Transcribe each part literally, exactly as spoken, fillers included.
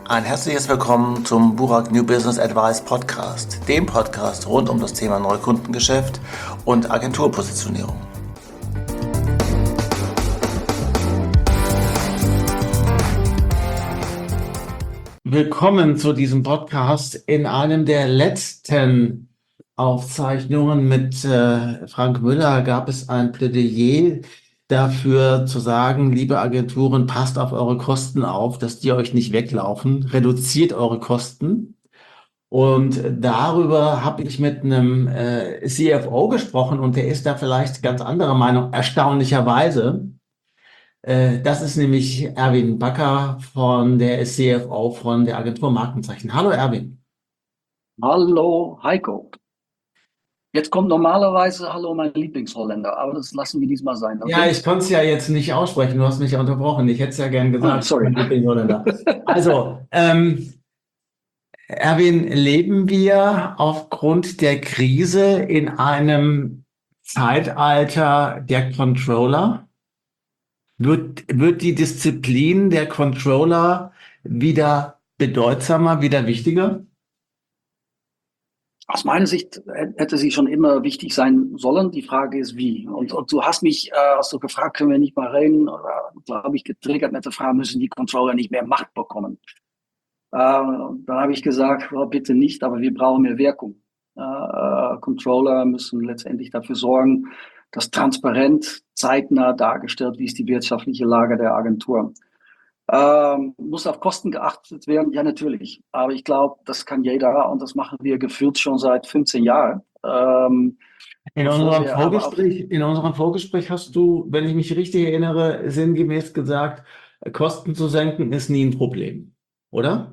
Ein herzliches Willkommen zum Burak New Business Advice Podcast, dem Podcast rund um das Thema Neukundengeschäft und Agenturpositionierung. Willkommen zu diesem Podcast in einem der letzten Aufzeichnungen mit äh, Frank Müller gab es ein Plädoyer dafür zu sagen, liebe Agenturen, passt auf eure Kosten auf, dass die euch nicht weglaufen, reduziert eure Kosten. Und darüber habe ich mit einem äh, C F O gesprochen und der ist da vielleicht ganz anderer Meinung, erstaunlicherweise. Äh, das ist nämlich Erwin Backer von der C F O von der Agentur Markenzeichen. Hallo Erwin. Hallo Heiko. Jetzt kommt normalerweise Hallo mein Lieblingsholländer, aber das lassen wir diesmal sein. Okay? Ja, ich konnte es ja jetzt nicht aussprechen, du hast mich ja unterbrochen. Ich hätte es ja gern gesagt. Ah, sorry. Mein Lieblingsholländer. Also, ähm, Erwin, leben wir aufgrund der Krise in einem Zeitalter der Controller? Wird, wird die Disziplin der Controller wieder bedeutsamer, wieder wichtiger? Aus meiner Sicht hätte sie schon immer wichtig sein sollen. Die Frage ist, wie. Und, und du hast mich, äh, hast du gefragt, können wir nicht mal reden? Oder glaube ich getriggert mit der Frage, müssen die Controller nicht mehr Macht bekommen? Äh, dann habe ich gesagt, oh, bitte nicht, aber wir brauchen mehr Wirkung. Äh, Controller müssen letztendlich dafür sorgen, dass transparent, zeitnah dargestellt, wie ist die wirtschaftliche Lage der Agentur. Ähm, muss auf Kosten geachtet werden? Ja, natürlich. Aber ich glaube, das kann jeder und das machen wir gefühlt schon seit fünfzehn Jahren. Ähm, In unserem Vorgespräch, in unserem Vorgespräch hast du, wenn ich mich richtig erinnere, sinngemäß gesagt, Kosten zu senken ist nie ein Problem, oder?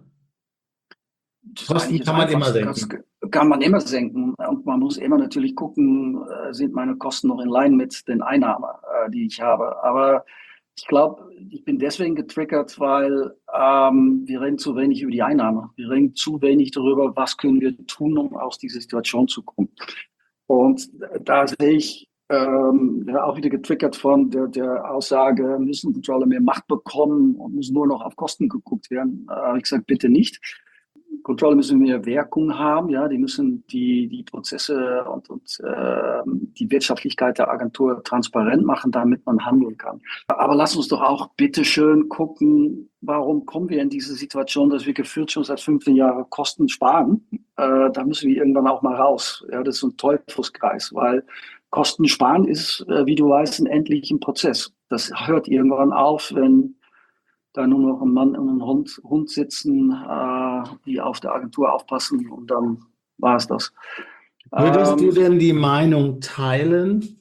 Kosten kann man immer senken. Kann man immer senken. Und man muss immer natürlich gucken, sind meine Kosten noch in Line mit den Einnahmen, die ich habe. Aber ich glaube, ich bin deswegen getriggert, weil ähm, wir reden zu wenig über die Einnahme. Wir reden zu wenig darüber, was können wir tun, um aus dieser Situation zu kommen. Und da sehe ich ähm, ja, auch wieder getriggert von der, der Aussage, müssen Controller mehr Macht bekommen und muss nur noch auf Kosten geguckt werden. Da habe ich gesagt, bitte nicht. Controller müssen mehr Wirkung haben, ja, die müssen die, die Prozesse und, und äh, die Wirtschaftlichkeit der Agentur transparent machen, damit man handeln kann. Aber lass uns doch auch bitte schön gucken, warum kommen wir in diese Situation, dass wir gefühlt schon seit fünfzehn Jahren Kosten sparen. Äh, da müssen wir irgendwann auch mal raus. Ja, das ist ein Teufelskreis, weil Kosten sparen ist, äh, wie du weißt, ein endlicher Prozess. Das hört irgendwann auf, wenn da nur noch ein Mann und ein Hund, Hund sitzen, äh, die auf der Agentur aufpassen und dann war es das. Würdest ähm, du denn die Meinung teilen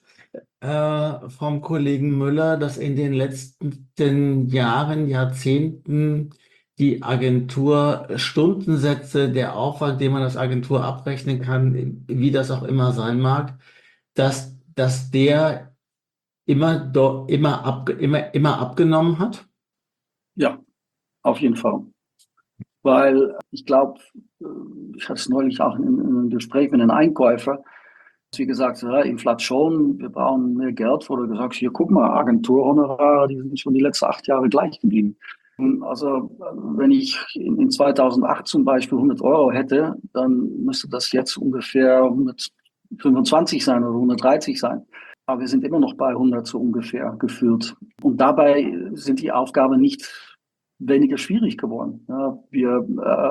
äh, vom Kollegen Müller, dass in den letzten Jahren, Jahrzehnten die Agentur Stundensätze, der Aufwand, den man als Agentur abrechnen kann, wie das auch immer sein mag, dass, dass der immer, do, immer, ab, immer, immer abgenommen hat? Ja, auf jeden Fall. Weil ich glaube, ich hatte es neulich auch in, in einem Gespräch mit einem Einkäufer, wie gesagt, ja, Inflation, wir brauchen mehr Geld, wo du gesagt hast, hier guck mal, Agenturhonorare, die sind schon die letzten acht Jahre gleich geblieben. Also wenn ich in zweitausendacht zum Beispiel hundert Euro hätte, dann müsste das jetzt ungefähr hundertfünfundzwanzig sein oder hundertdreißig sein. Aber wir sind immer noch bei hundert so ungefähr geführt. Und dabei sind die Aufgaben nicht weniger schwierig geworden. Ja, wir,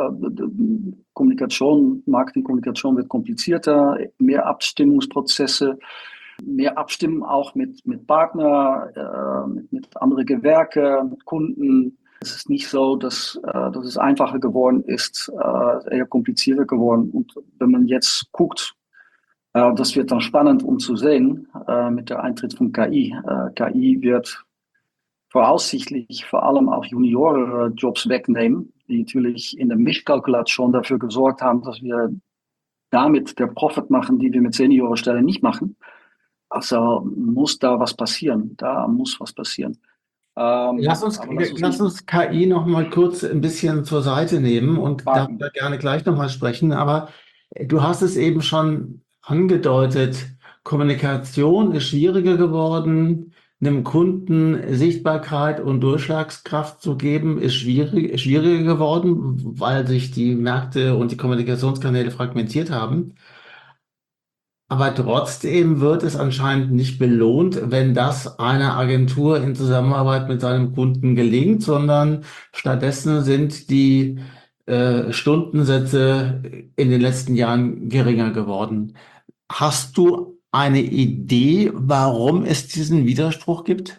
äh, Kommunikation, Marketingkommunikation wird komplizierter, mehr Abstimmungsprozesse, mehr Abstimmen auch mit, mit Partnern, äh, mit, mit anderen Gewerken, mit Kunden. Es ist nicht so, dass, äh, dass es einfacher geworden ist, äh, eher komplizierter geworden. Und wenn man jetzt guckt, äh, das wird dann spannend, um zu sehen, äh, mit der Eintritt von K I. Äh, K I wird voraussichtlich vor allem auch Junioren-Jobs wegnehmen, die natürlich in der Mischkalkulation dafür gesorgt haben, dass wir damit der Profit machen, die wir mit Seniorenstellen nicht machen. Also muss da was passieren. Da muss was passieren. Ähm, lass uns, lass uns, lass uns K I noch mal kurz ein bisschen zur Seite nehmen und warten. Darüber gerne gleich noch mal sprechen. Aber du hast es eben schon angedeutet, Kommunikation ist schwieriger geworden. einem Kunden Sichtbarkeit und Durchschlagskraft zu geben, ist schwierig, schwieriger geworden, weil sich die Märkte und die Kommunikationskanäle fragmentiert haben. Aber trotzdem wird es anscheinend nicht belohnt, wenn das einer Agentur in Zusammenarbeit mit seinem Kunden gelingt, sondern stattdessen sind die äh, Stundensätze in den letzten Jahren geringer geworden. Hast du eine Idee, warum es diesen Widerspruch gibt?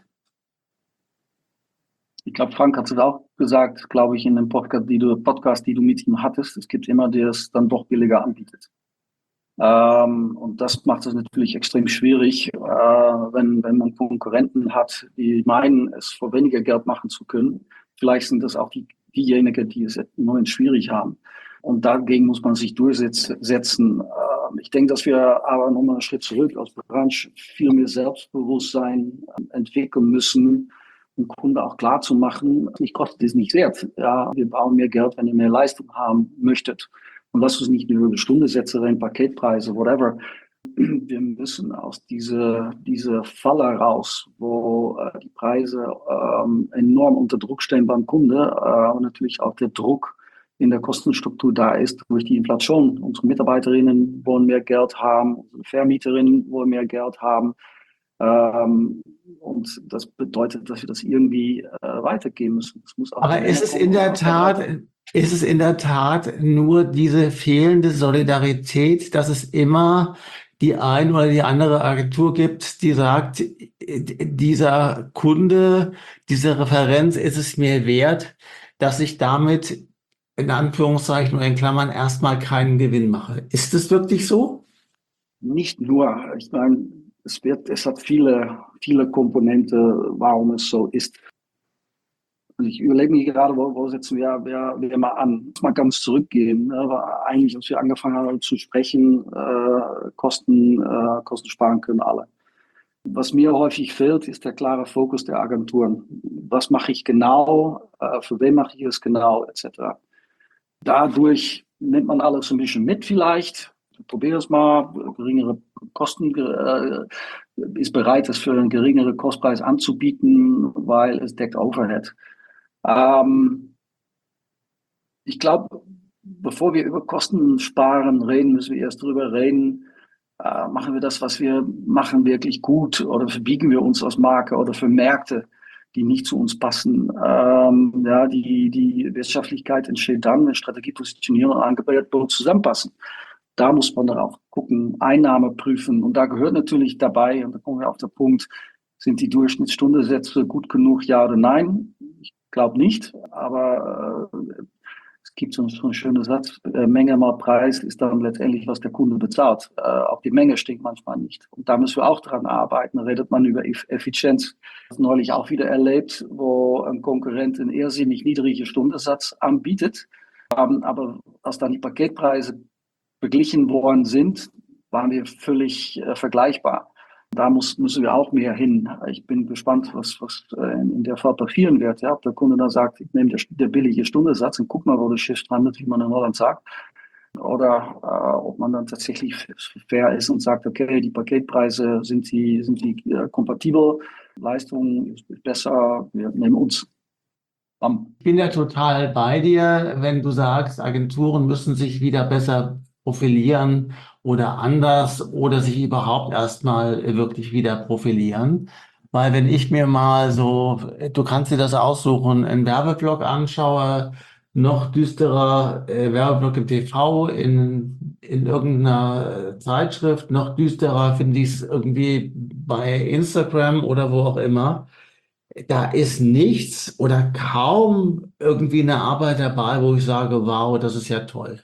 Ich glaube, Frank hat es auch gesagt, glaube ich, in dem Podcast, die du, Podcast, die du mit ihm hattest. Es gibt immer, der es dann doch billiger anbietet. Ähm, und das macht es natürlich extrem schwierig, äh, wenn, wenn man Konkurrenten hat, die meinen, es für weniger Geld machen zu können. Vielleicht sind das auch die, diejenigen, die es im Moment schwierig haben. Und dagegen muss man sich durchsetzen. Äh, ich denke, dass wir aber nochmal einen Schritt zurück als Branche viel mehr Selbstbewusstsein äh, entwickeln müssen, um Kunden auch klar zu machen, ich kostet es nicht wert. Ja, wir brauchen mehr Geld, wenn ihr mehr Leistung haben möchtet. Und lasst uns nicht über Stundensätze rein, Paketpreise, whatever. Wir müssen aus dieser, dieser Falle raus, wo äh, die Preise ähm, enorm unter Druck stehen beim Kunde äh, und natürlich auch der Druck in der Kostenstruktur da ist durch die Inflation. Unsere Mitarbeiterinnen wollen mehr Geld haben, unsere Vermieterinnen wollen mehr Geld haben. Ähm, und das bedeutet, dass wir das irgendwie äh, weitergeben müssen. Das muss auch Aber länger ist es in kommen der aus der Tat, Breite. ist es in der Tat nur diese fehlende Solidarität, dass es immer die eine oder die andere Agentur gibt, die sagt, dieser Kunde, diese Referenz ist es mir wert, dass ich damit in Anführungszeichen oder in Klammern erstmal keinen Gewinn mache. Ist es wirklich so? Nicht nur, ich meine, es wird, es hat viele, viele Komponente, warum es so ist. Also ich überlege mir gerade, wo, wo setzen wir, wir, wir mal an. Muss mal ganz zurückgehen. Ne? War eigentlich, als wir angefangen haben zu sprechen, äh, Kosten, äh, Kosten sparen können alle. Was mir häufig fehlt, ist der klare Fokus der Agenturen. Was mache ich genau? Äh, für wen mache ich es genau? et cetera. Dadurch nimmt man alles ein bisschen mit vielleicht. Probier es mal, geringere Kosten, äh, ist bereit, es für einen geringeren Kostpreis anzubieten, weil es deckt Overhead. Ähm, ich glaube, bevor wir über Kosten sparen reden, müssen wir erst darüber reden, äh, machen wir das, was wir machen, wirklich gut oder verbiegen wir uns als Marke oder für Märkte, die nicht zu uns passen. Ähm, ja, die, die Wirtschaftlichkeit entsteht dann, wenn Strategie, Positionierung und Angebot zusammenpassen. Da muss man dann auch gucken, Einnahme prüfen. Und da gehört natürlich dabei, und da kommen wir auf den Punkt, sind die Durchschnittsstundensätze gut genug, ja oder nein? Ich glaube nicht, aber äh, es gibt so einen schönen Satz, äh, Menge mal Preis ist dann letztendlich, was der Kunde bezahlt. Äh, auch die Menge stinkt manchmal nicht. Und da müssen wir auch dran arbeiten. Da redet man über Effizienz. Das neulich auch wieder erlebt, wo ein Konkurrent einen irrsinnig niedrigen Stundensatz anbietet. Ähm, aber als dann die Paketpreise beglichen worden sind, waren wir völlig äh, vergleichbar. Da muss, müssen wir auch mehr hin. Ich bin gespannt, was, was äh, in der Fall passieren wird. Ja, ob der Kunde dann sagt, ich nehme der, der billige Stundensatz und guck mal, wo das Schiff strandet, wie man in Holland sagt. Oder äh, ob man dann tatsächlich fair ist und sagt, okay, die Paketpreise sind die, sind die äh, kompatibel, Leistung ist besser, wir nehmen uns. Um, Ich bin ja total bei dir, wenn du sagst, Agenturen müssen sich wieder besser profilieren oder anders oder sich überhaupt erstmal wirklich wieder profilieren. Weil wenn ich mir mal so, du kannst dir das aussuchen, einen Werbeblock anschaue, noch düsterer äh, Werbeblock im T V, in, in irgendeiner Zeitschrift, noch düsterer finde ich es irgendwie bei Instagram oder wo auch immer. Da ist nichts oder kaum irgendwie eine Arbeit dabei, wo ich sage, wow, das ist ja toll.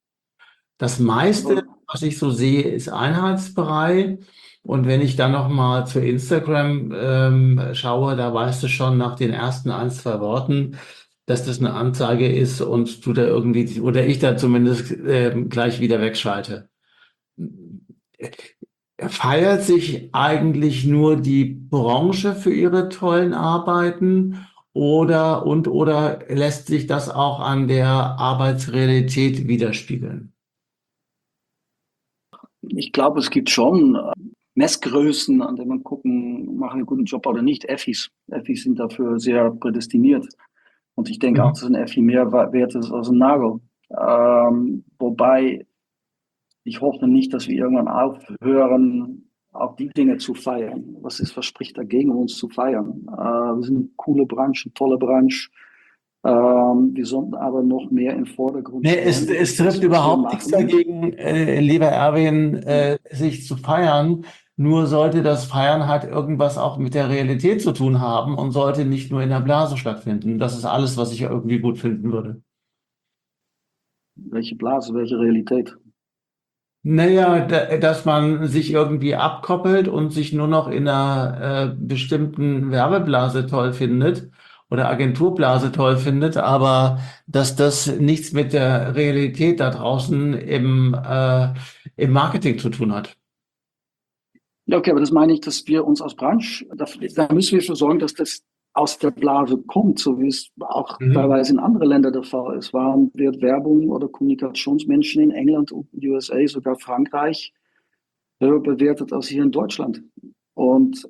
Das meiste, also, was ich so sehe, ist Einheitsbrei. Und wenn ich dann noch mal zu Instagram ähm, schaue, da weißt du schon nach den ersten ein, zwei Worten, dass das eine Anzeige ist und du da irgendwie, oder ich da zumindest ähm, gleich wieder wegschalte. Feiert sich eigentlich nur die Branche für ihre tollen Arbeiten oder und oder lässt sich das auch an der Arbeitsrealität widerspiegeln? ich glaube, es gibt schon Messgrößen, an denen man gucken, machen wir einen guten Job oder nicht. Effis. Effis sind dafür sehr prädestiniert. Und ich denke auch, Mhm. dass ein Effi mehr wert ist als ein Nagel. Ähm, wobei ich hoffe nicht, dass wir irgendwann aufhören, auch die Dinge zu feiern. Was ist, was spricht dagegen, uns zu feiern? Äh, wir sind eine coole Branche, eine tolle Branche. Ähm, wir sollten aber noch mehr im Vordergrund Nee, es, stellen, es das, trifft was wir überhaupt nichts machen. dagegen, äh, lieber Erwin, äh, sich zu feiern. Nur sollte das Feiern halt irgendwas auch mit der Realität zu tun haben und sollte nicht nur in der Blase stattfinden. Das ist alles, was ich irgendwie gut finden würde. Welche Blase, welche Realität? Naja, da, dass man sich irgendwie abkoppelt und sich nur noch in einer äh, bestimmten Werbeblase toll findet oder Agenturblase toll findet, aber dass das nichts mit der Realität da draußen im, äh, im Marketing zu tun hat. Ja, okay, aber das meine ich, dass wir uns als Branche, da, da müssen wir für sorgen, dass das aus der Blase kommt, so wie es auch Mhm. teilweise in anderen Ländern der Fall ist. Warum wird Werbung oder Kommunikationsmenschen in England, U S A, sogar Frankreich höher bewertet als hier in Deutschland? Und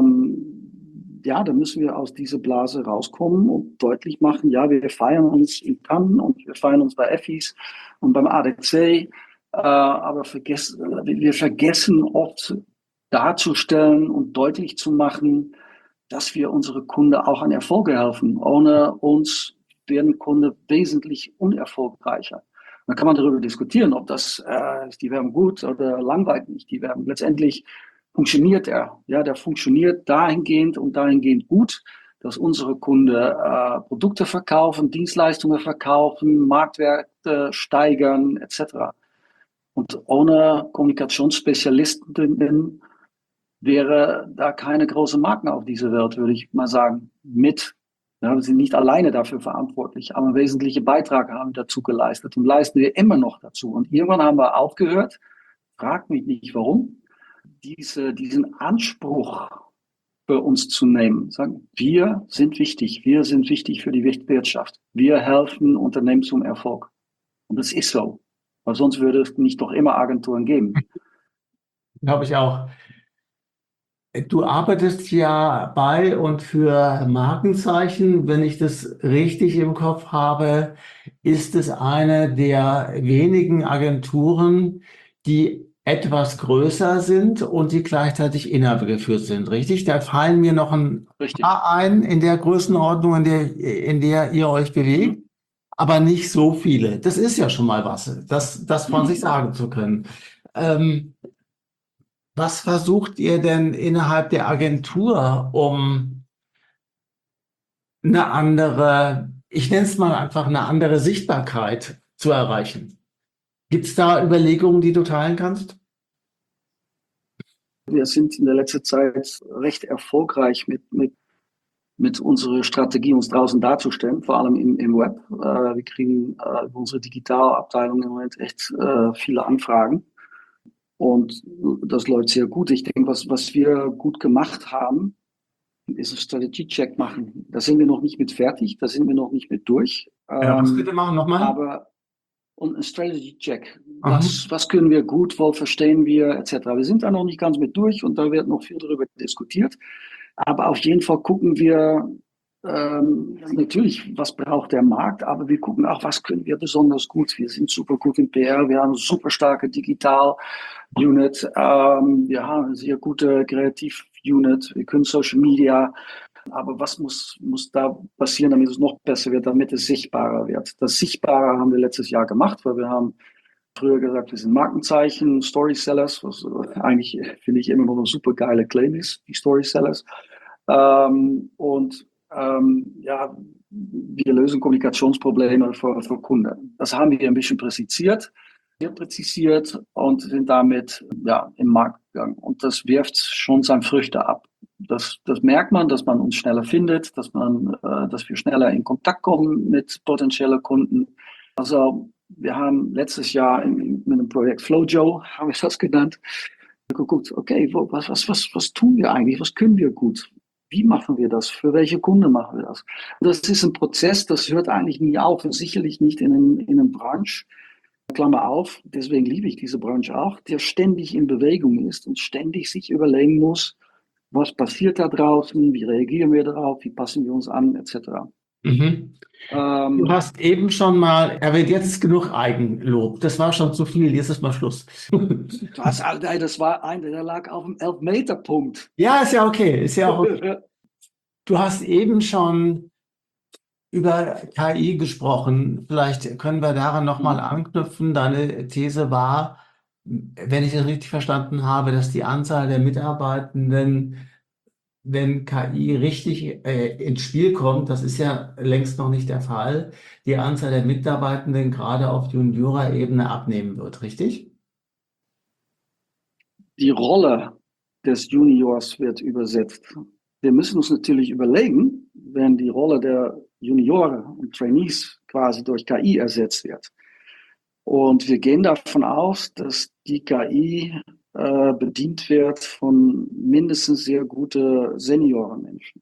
ähm, ja, da müssen wir aus dieser Blase rauskommen und deutlich machen, ja, wir feiern uns in Cannes und wir feiern uns bei Effis und beim A D C, äh, aber vergessen, wir vergessen oft darzustellen und deutlich zu machen, dass wir unsere Kunden auch an Erfolge helfen. Ohne uns werden Kunden wesentlich unerfolgreicher. Dann kann man darüber diskutieren, ob das äh, ist die Werbung gut oder langweilig nicht die Werbung. Letztendlich funktioniert er. Ja, der funktioniert dahingehend und dahingehend gut, dass unsere Kunden äh, Produkte verkaufen, Dienstleistungen verkaufen, Marktwerte steigern, et cetera. Und ohne Kommunikationsspezialisten wäre da keine große Marken auf dieser Welt, würde ich mal sagen, mit. Ja, wir sind nicht alleine dafür verantwortlich, aber wesentliche Beiträge haben wir dazu geleistet und leisten wir immer noch dazu. Und irgendwann haben wir aufgehört, fragt mich nicht warum, diese, diesen Anspruch für uns zu nehmen. Sagen, wir sind wichtig, wir sind wichtig für die Wirtschaft. Wir helfen Unternehmen zum Erfolg. Und das ist so. Weil sonst würde es nicht doch immer Agenturen geben. Glaube ich auch. Du arbeitest ja bei und für Markenzeichen. Wenn ich das richtig im Kopf habe, ist es eine der wenigen Agenturen, die etwas größer sind und die gleichzeitig inhabergeführt sind. Richtig? Da fallen mir noch ein Richtig. paar ein in der Größenordnung, in der, in der ihr euch bewegt, aber nicht so viele. Das ist ja schon mal was, das, das von sich sagen zu können. Ähm, Was versucht ihr denn innerhalb der Agentur, um eine andere, ich nenne es mal einfach eine andere Sichtbarkeit zu erreichen? Gibt es da Überlegungen, die du teilen kannst? Wir sind in der letzten Zeit recht erfolgreich mit, mit, mit unserer Strategie, uns draußen darzustellen, vor allem im, im Web. Äh, wir kriegen äh, über unsere Digitalabteilung im Moment echt äh, viele Anfragen. Und das läuft sehr gut. Ich denke, was, was wir gut gemacht haben, ist ein Strategie-Check machen. Da sind wir noch nicht mit fertig, da sind wir noch nicht mit durch. Ja, was könnt Ähm, ihr machen nochmal? aber und ein Strategy-Check. Aha. Was, was können wir gut, wo verstehen wir, et cetera. Wir sind da noch nicht ganz mit durch und da wird noch viel darüber diskutiert. Aber auf jeden Fall gucken wir ähm, natürlich, was braucht der Markt, aber wir gucken auch, was können wir besonders gut. Wir sind super gut in P R, wir haben eine super starke Digital-Unit, ähm, wir haben eine sehr gute Kreativ-Unit, wir können Social Media. Aber was muss, muss da passieren, damit es noch besser wird, damit es sichtbarer wird? Das Sichtbare haben wir letztes Jahr gemacht, weil wir haben früher gesagt, wir sind Markenzeichen, Storysellers, was eigentlich, finde ich, immer noch eine super geile Claim ist, die Storysellers. Ähm, und ähm, ja, wir lösen Kommunikationsprobleme für, für Kunden. Das haben wir ein bisschen präzisiert, sehr präzisiert und sind damit ja, im Markt gegangen. Und das wirft schon seine Früchte ab. Das, das merkt man, dass man uns schneller findet, dass, man, äh, dass wir schneller in Kontakt kommen mit potenziellen Kunden. Also wir haben letztes Jahr in, mit dem Projekt Flojo, haben wir das genannt, geguckt, okay, wo, was, was, was, was tun wir eigentlich, was können wir gut? Wie machen wir das? Für welche Kunden machen wir das? Und das ist ein Prozess, das hört eigentlich nie auf und sicherlich nicht in, einem, in einer Branche, Klammer auf, deswegen liebe ich diese Branche auch, der ständig in Bewegung ist und ständig sich überlegen muss, was passiert da draußen, wie reagieren wir darauf, wie passen wir uns an, et cetera. Mhm. Du Ähm, hast eben schon mal erwähnt, jetzt ist genug Eigenlob. Das war schon zu viel, jetzt ist mal Schluss. das, das war ein, der lag auf dem Elfmeterpunkt. Ja, ist ja okay, ist ja auch okay. Du hast eben schon über K I gesprochen. Vielleicht können wir daran nochmal anknüpfen. Deine These war, wenn ich es richtig verstanden habe, dass die Anzahl der Mitarbeitenden, wenn K I richtig äh, ins Spiel kommt, das ist ja längst noch nicht der Fall, die Anzahl der Mitarbeitenden gerade auf Juniorer-Ebene abnehmen wird, richtig? Die Rolle des Juniors wird übersetzt. Wir müssen uns natürlich überlegen, wenn die Rolle der Junioren und Trainees quasi durch K I ersetzt wird. Und wir gehen davon aus, dass die K I äh, bedient wird von mindestens sehr gute Seniorenmenschen.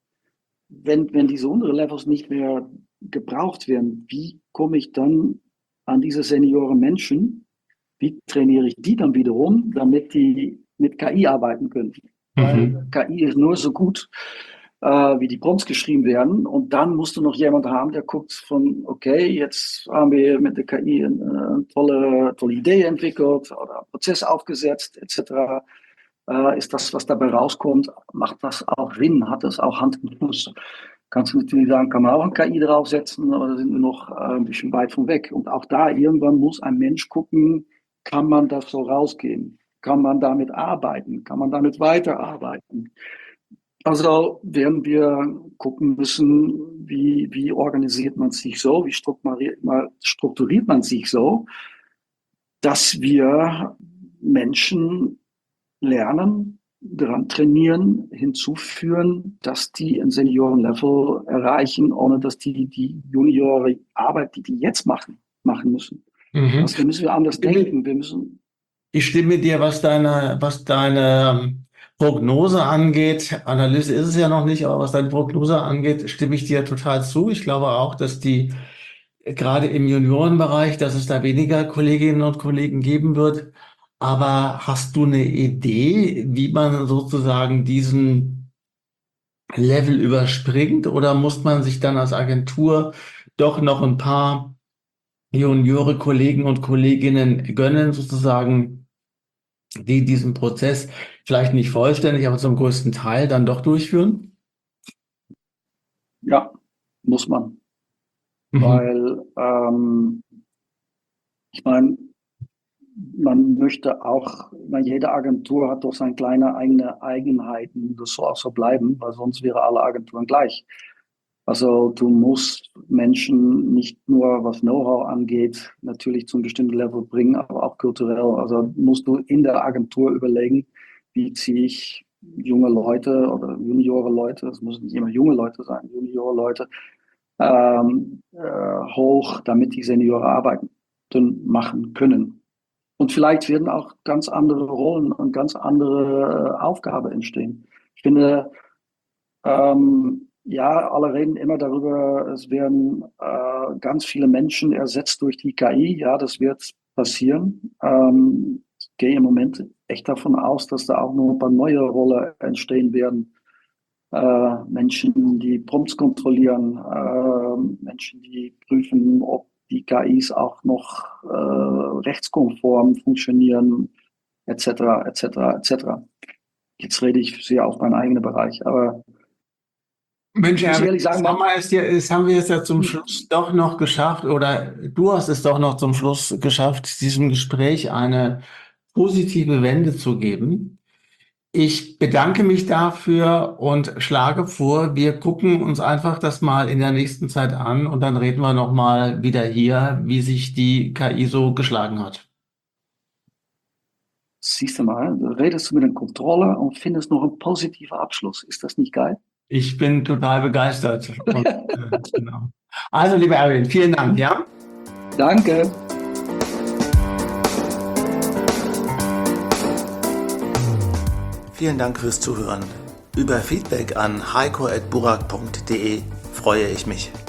Wenn, wenn diese unteren Levels nicht mehr gebraucht werden, wie komme ich dann an diese Seniorenmenschen? Wie trainiere ich die dann wiederum, damit die mit K I arbeiten können? Weil Mhm. K I ist nur so gut, äh, wie die Prompts geschrieben werden. Und dann musst du noch jemand haben, der guckt von, okay, jetzt haben wir mit der K I eine, eine tolle, tolle Idee entwickelt oder einen Prozess aufgesetzt, et cetera. Äh, ist das, was dabei rauskommt, macht das auch Sinn? Hat das auch Hand und Fuß? Kannst du natürlich sagen, kann man auch ein K I draufsetzen, oder sind wir noch äh, ein bisschen weit von weg? Und auch da irgendwann muss ein Mensch gucken, kann man das so rausgehen? Kann man damit arbeiten? Kann man damit weiterarbeiten? Also werden wir gucken müssen, wie, wie organisiert man sich so, wie strukturiert man, strukturiert man sich so, dass wir Menschen lernen, daran trainieren, hinzuführen, dass die ein Seniorenlevel erreichen, ohne dass die die Juniorenarbeit, die die jetzt machen, machen müssen. Mhm. Also da müssen wir anders denken. Wir müssen Ich stimme dir, was deine, was deine ähm, Prognose angeht. Analyse ist es ja noch nicht, aber was deine Prognose angeht, stimme ich dir total zu. Ich glaube auch, dass die äh, gerade im Juniorenbereich, dass es da weniger Kolleginnen und Kollegen geben wird. Aber hast du eine Idee, wie man sozusagen diesen Level überspringt? Oder muss man sich dann als Agentur doch noch ein paar Juniore Kollegen und Kolleginnen gönnen, sozusagen, die diesen Prozess vielleicht nicht vollständig, aber zum größten Teil dann doch durchführen? Ja, muss man. Mhm. Weil ähm, ich meine, man möchte auch, ich meine, jede Agentur hat doch seine kleine eigene Eigenheiten. Das soll auch so bleiben, weil sonst wäre alle Agenturen gleich. Also du musst Menschen nicht nur, was Know-how angeht, natürlich zu einem bestimmten Level bringen, aber auch kulturell. Also musst du in der Agentur überlegen, wie ziehe ich junge Leute oder juniore Leute, es müssen nicht immer junge Leute sein, juniore Leute, ähm, äh, hoch, damit die Senioren arbeiten machen können. Und vielleicht werden auch ganz andere Rollen und ganz andere äh, Aufgaben entstehen. Ich finde, ähm, ja, alle reden immer darüber, es werden äh, ganz viele Menschen ersetzt durch die K I. Ja, das wird passieren. Ähm, ich gehe im Moment echt davon aus, dass da auch noch ein paar neue Rollen entstehen werden. Äh, Menschen, die Prompts kontrollieren, äh, Menschen, die prüfen, ob die K Is auch noch äh, rechtskonform funktionieren, et cetera, et cetera, et cetera. Jetzt rede ich sehr auf meinen eigenen Bereich, aber Mensch, ich muss Erwin, ehrlich das sagen, haben man, wir es ja, das haben wir es ja zum Schluss doch noch geschafft, oder du hast es doch noch zum Schluss geschafft, diesem Gespräch eine positive Wende zu geben. Ich bedanke mich dafür und schlage vor, wir gucken uns einfach das mal in der nächsten Zeit an und dann reden wir noch mal wieder hier, wie sich die K I so geschlagen hat. siehst du mal, du redest mit einem Controller und findest noch einen positiven Abschluss. Ist das nicht geil? Ich bin total begeistert. Und, äh, genau. Also, lieber Erwin, vielen Dank, ja? Danke. Vielen Dank fürs Zuhören. Über Feedback an heiko at burak punkt de freue ich mich.